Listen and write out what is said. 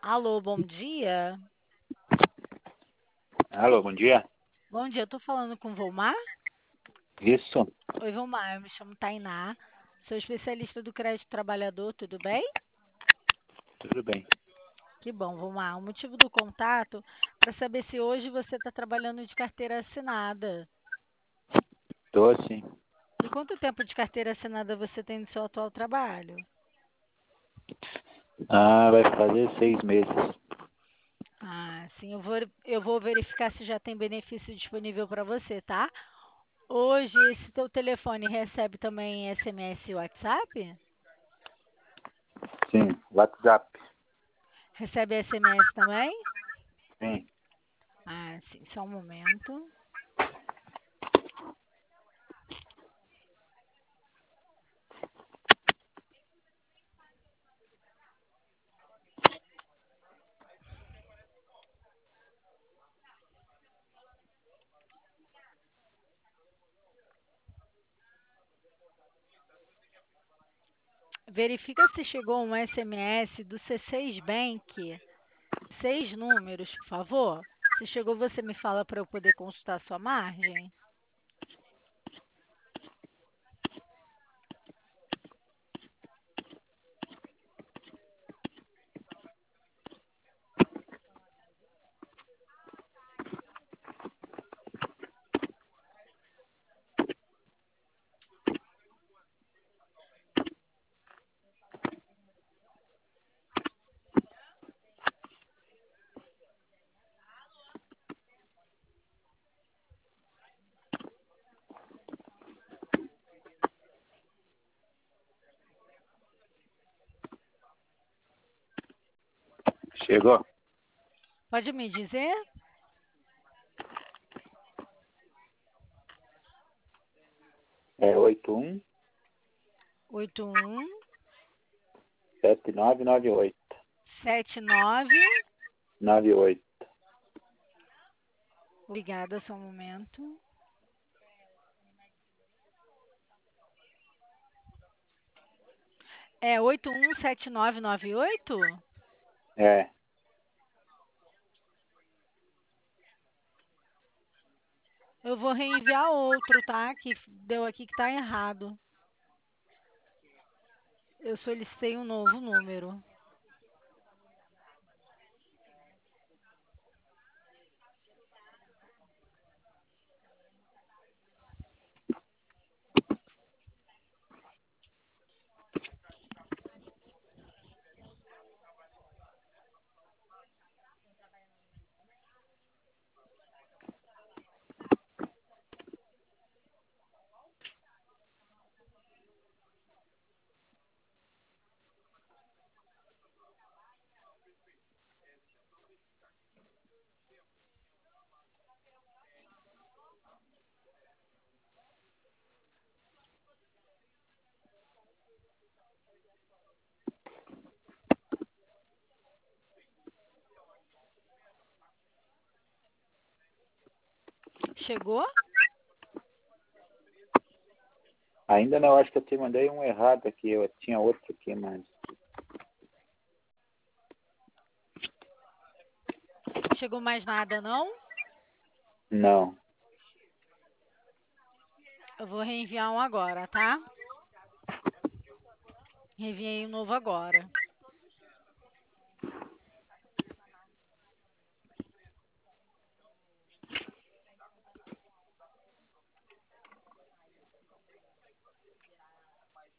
Alô, bom dia. Alô, bom dia. Bom dia, eu tô falando com o Volmar. Isso, Oi, Volmar, eu me chamo Tainá, sou especialista do crédito trabalhador, tudo bem? tudo bem. Que bom, Volmar. O motivo do contato para saber se hoje você está trabalhando de carteira assinada. Tô sim. E quanto tempo de carteira assinada você tem no seu atual trabalho? Vai fazer 6 meses. Sim, eu vou verificar se já tem benefício disponível para você, tá? Hoje, esse teu telefone recebe também SMS e WhatsApp? Sim, WhatsApp. Recebe SMS também? Sim. Sim, só um momento. Verifica se chegou um SMS do C6 Bank. 6 números, por favor. Se chegou, você me fala para eu poder consultar sua margem. Chegou? Pode me dizer? É 81 81 7998. 79. 98. Obrigada, só um momento. É 817998? É, Eu vou reenviar outro, tá? Que deu aqui que tá errado. Eu solicitei um novo número. Chegou? ainda não, acho que eu te mandei um errado aqui. Eu tinha outro aqui, mas Chegou mais nada, não? não. Eu vou reenviar um agora, tá? Enviei um novo agora.